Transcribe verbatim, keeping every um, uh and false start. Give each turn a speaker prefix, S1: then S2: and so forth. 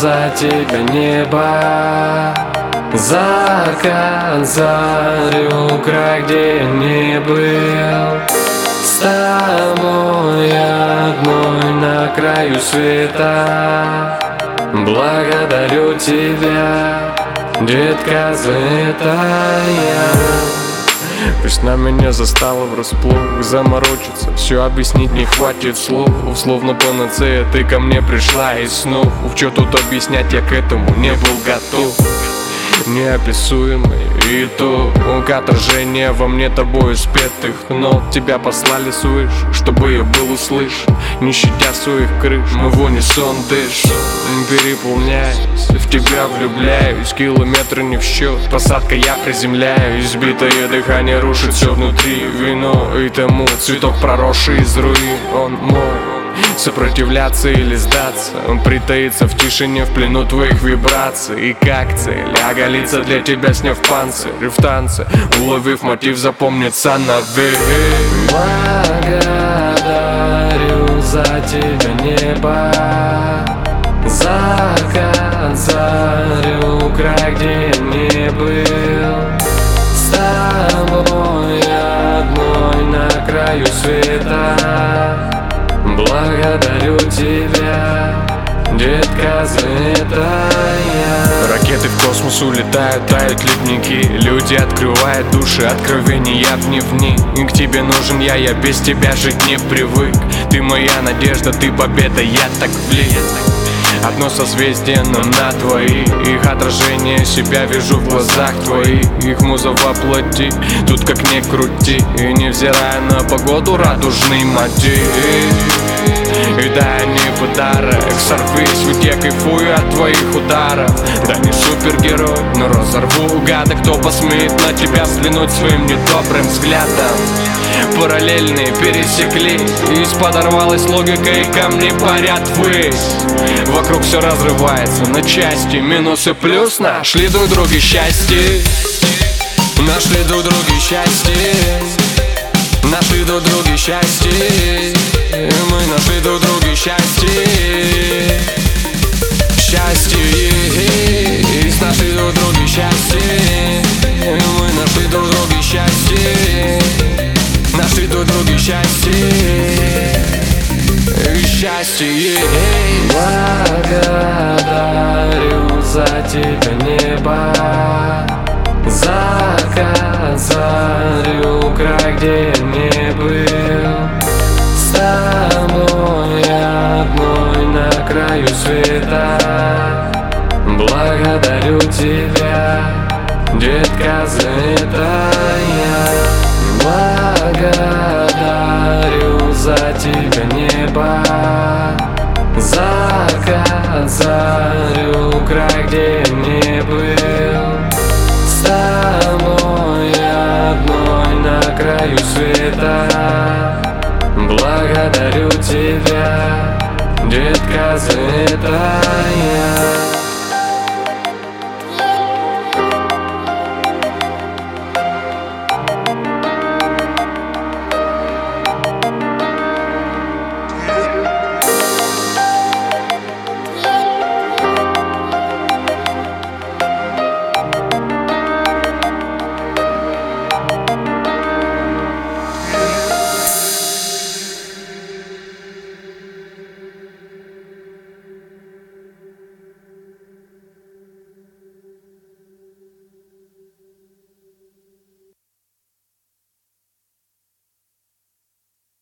S1: за тебя небо. Закат, зарю, край, где я не был. С тобой одной на краю света. Благодарю тебя, детка, за это я. Весна меня застала врасплох, заморочиться, все объяснить не хватит слов. Словно панацея ты ко мне пришла из снов. Что тут объяснять, я к этому не был готов. Неописуемый итог, отражение во мне тобою спетых нот. Тебя послали свыше, чтобы я был услышан, не щадя своих крыш, мы в унисон дышим. Переполняюсь, в тебя влюбляюсь, километры не в счет, посадка я приземляюсь. Сбитое дыхание рушит все внутри, вино и тому цветок, проросший из руин, он мой. Сопротивляться или сдаться, он притаится в тишине, в плену твоих вибраций. И как цель оголиться для тебя, сняв панцирь, и в танце, уловив мотив, запомнится навек. Благодарю за тебя небо. Закат, зарю, край, где я не был. С тобой одной на краю света. Благодарю тебя, детка, за это я.
S2: Ракеты в космос улетают, тают ледники. Люди открывают души, откровения в дневник. И к тебе нужен я, я без тебя жить не привык. Ты моя надежда, ты победа, я так влип. Одно созвездие, но на двоих. Их отражение себя вижу в глазах твоих. Их муза воплоти, тут как ни крути. И невзирая на погоду, радужный мотив. И дай они подарок, сорвись, ведь я кайфую от твоих ударов. Да не супергерой, но разорву гада, кто посмеет на тебя взглянуть своим недобрым взглядом. Параллельные пересеклись, подорвалась логика и камни парят ввысь. Вокруг все разрывается на части, минус и плюс. Нашли друг друга счастье. Нашли друг друга счастье. Нашли друг друга счастье. Мы нашли друг друга счастье. Счастье. Нашли друг друга счастье. Мы нашли друг друга счастье. Нашли друг друга счастье. Счастье.
S1: Благодарю за тебя небо. Закат, зарю, край, где я не был. С тобой одной на краю света. Благодарю тебя, детка, за это я. Благодарю за тебя небо. Закат, зарю, край, где я не был. С тобой одной на краю света. Благодарю тебя, детка, за это